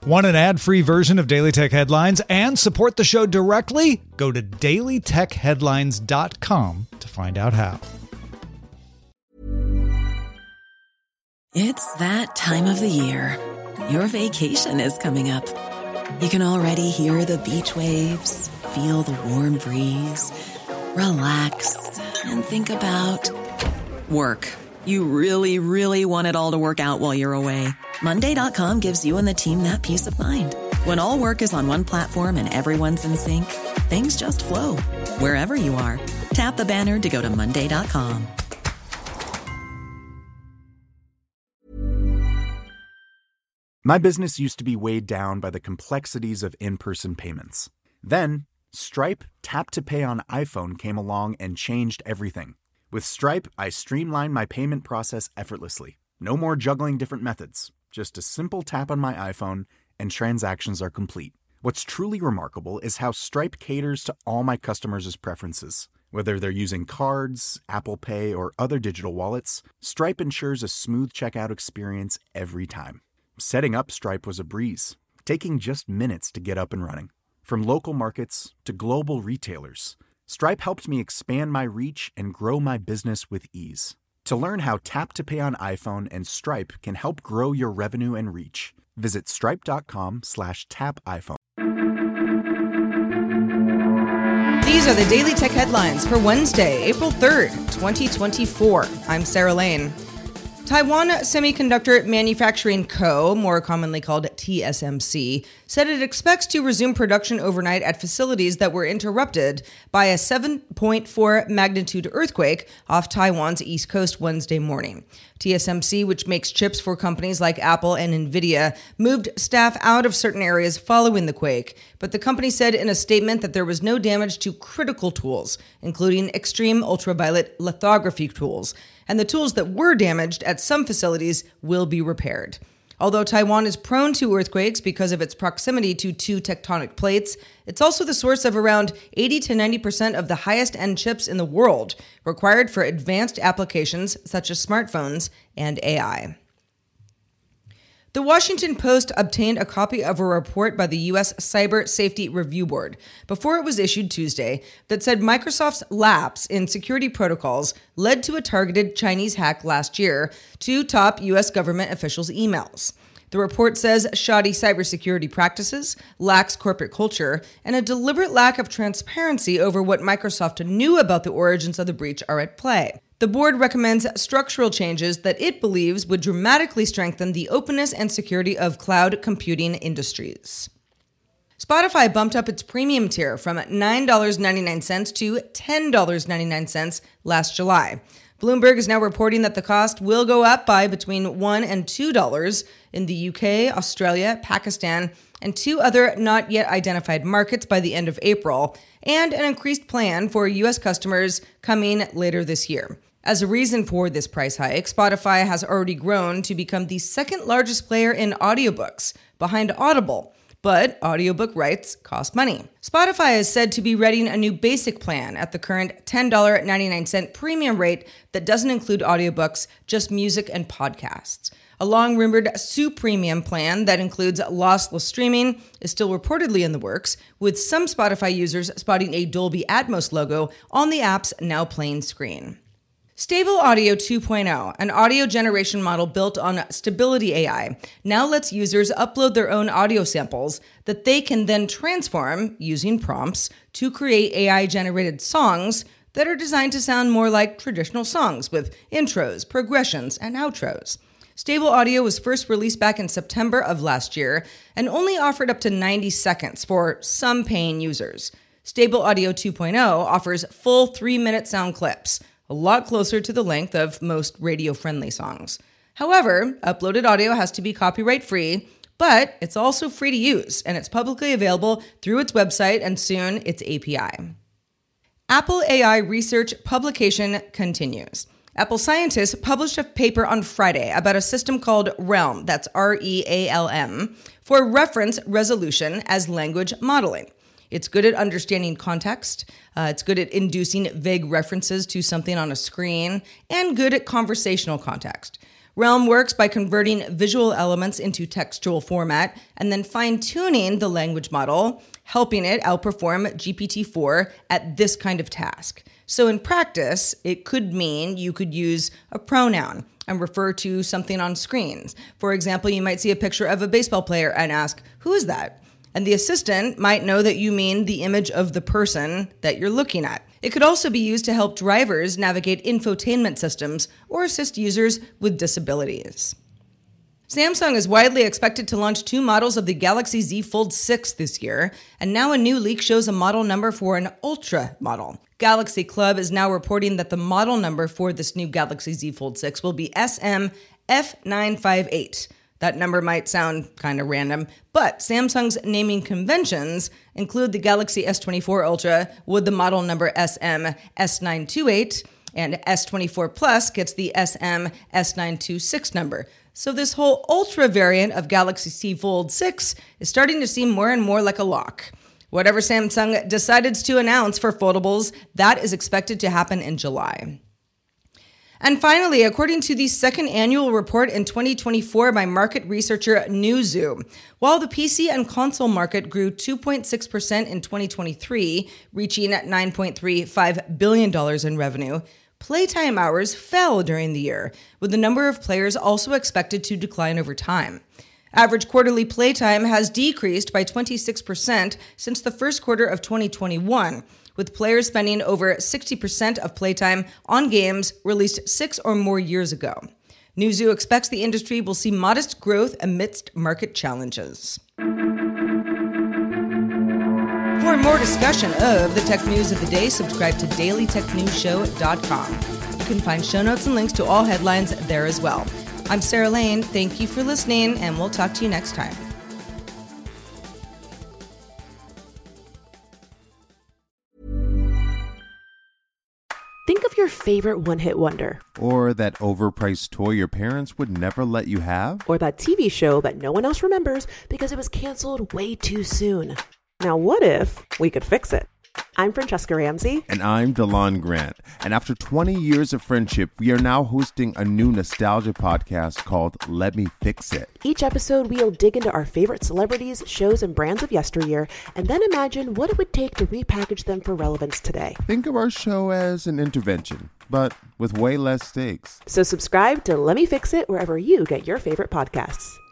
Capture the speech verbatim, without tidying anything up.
Want an ad-free version of Daily Tech Headlines and support the show directly? Go to daily tech headlines dot com to find out how. It's that time of the year. Your vacation is coming up. You can already hear the beach waves, feel the warm breeze, relax, and think about work. You really, really want it all to work out while you're away. Monday dot com gives you and the team that peace of mind. When all work is on one platform and everyone's in sync, things just flow. Wherever you are, tap the banner to go to monday dot com. My business used to be weighed down by the complexities of in-person payments. Then, Stripe Tap to Pay on iPhone came along and changed everything. With Stripe, I streamlined my payment process effortlessly. No more juggling different methods. Just a simple tap on my iPhone and transactions are complete. What's truly remarkable is how Stripe caters to all my customers' preferences. Whether they're using cards, Apple Pay, or other digital wallets, Stripe ensures a smooth checkout experience every time. Setting up Stripe was a breeze, taking just minutes to get up and running. From local markets to global retailers, Stripe helped me expand my reach and grow my business with ease. To learn how Tap to Pay on iPhone and Stripe can help grow your revenue and reach, visit stripe.com slash tap iPhone. These are the Daily Tech Headlines for Wednesday, April third, twenty twenty-four. I'm Sarah Lane. Taiwan Semiconductor Manufacturing Co., more commonly called T S M C, said it expects to resume production overnight at facilities that were interrupted by a seven point four magnitude earthquake off Taiwan's east coast Wednesday morning. T S M C, which makes chips for companies like Apple and Nvidia, moved staff out of certain areas following the quake, but the company said in a statement that there was no damage to critical tools, including extreme ultraviolet lithography tools, and the tools that were damaged at some facilities will be repaired. Although Taiwan is prone to earthquakes because of its proximity to two tectonic plates, it's also the source of around eighty to ninety percent of the highest-end chips in the world, required for advanced applications such as smartphones and A I. The Washington Post obtained a copy of a report by the U S Cyber Safety Review Board before it was issued Tuesday that said Microsoft's lapse in security protocols led to a targeted Chinese hack last year to top U S government officials' emails. The report says shoddy cybersecurity practices, lax corporate culture, and a deliberate lack of transparency over what Microsoft knew about the origins of the breach are at play. The board recommends structural changes that it believes would dramatically strengthen the openness and security of cloud computing industries. Spotify bumped up its premium tier from nine dollars and ninety-nine cents to ten dollars and ninety-nine cents last July. Bloomberg is now reporting that the cost will go up by between one dollars and two dollars in the U K, Australia, Pakistan, and two other not yet identified markets by the end of April, and an increased plan for U S customers coming later this year. As a reason for this price hike, Spotify has already grown to become the second largest player in audiobooks, behind Audible. But audiobook rights cost money. Spotify is said to be readying a new basic plan at the current ten dollars and ninety-nine cents premium rate that doesn't include audiobooks, just music and podcasts. A long-rumored Su-Premium plan that includes lossless streaming is still reportedly in the works, with some Spotify users spotting a Dolby Atmos logo on the app's now plain screen. Stable Audio two point oh, an audio generation model built on Stability A I, now lets users upload their own audio samples that they can then transform, using prompts, to create A I-generated songs that are designed to sound more like traditional songs with intros, progressions, and outros. Stable Audio was first released back in September of last year and only offered up to ninety seconds for some paying users. Stable Audio two point oh offers full three-minute sound clips, a lot closer to the length of most radio-friendly songs. However, uploaded audio has to be copyright-free, but it's also free to use, and it's publicly available through its website and soon its A P I. Apple A I research publication continues. Apple scientists published a paper on Friday about a system called Realm, that's R E A L M, for reference resolution as language modeling. It's good at understanding context, uh, it's good at inducing vague references to something on a screen, and good at conversational context. Realm works by converting visual elements into textual format and then fine-tuning the language model, helping it outperform G P T four at this kind of task. So in practice, it could mean you could use a pronoun and refer to something on screens. For example, you might see a picture of a baseball player and ask, "Who is that?" And the assistant might know that you mean the image of the person that you're looking at. It could also be used to help drivers navigate infotainment systems or assist users with disabilities. Samsung is widely expected to launch two models of the Galaxy Z Fold six this year, and now a new leak shows a model number for an Ultra model. Galaxy Club is now reporting that the model number for this new Galaxy Z Fold six will be S M F nine five eight. That number might sound kind of random, but Samsung's naming conventions include the Galaxy S twenty-four Ultra with the model number S M S nine two eight, and S twenty-four Plus gets the S M S nine two six number. So this whole Ultra variant of Galaxy Z Fold six is starting to seem more and more like a lock. Whatever Samsung decides to announce for foldables, that is expected to happen in July. And finally, according to the second annual report in twenty twenty-four by market researcher Newzoo, while the P C and console market grew two point six percent in twenty twenty-three, reaching nine point three five billion dollars in revenue, playtime hours fell during the year, with the number of players also expected to decline over time. Average quarterly playtime has decreased by twenty-six percent since the first quarter of twenty twenty-one, with players spending over sixty percent of playtime on games released six or more years ago. Newzoo expects the industry will see modest growth amidst market challenges. For more discussion of the tech news of the day, subscribe to daily tech news show dot com. You can find show notes and links to all headlines there as well. I'm Sarah Lane. Thank you for listening, and we'll talk to you next time. Think of your favorite one-hit wonder. Or that overpriced toy your parents would never let you have. Or that T V show that no one else remembers because it was canceled way too soon. Now what if we could fix it? I'm Francesca Ramsey. And I'm DeLon Grant. And after twenty years of friendship, we are now hosting a new nostalgia podcast called Let Me Fix It. Each episode, we'll dig into our favorite celebrities, shows, and brands of yesteryear, and then imagine what it would take to repackage them for relevance today. Think of our show as an intervention, but with way less stakes. So subscribe to Let Me Fix It wherever you get your favorite podcasts.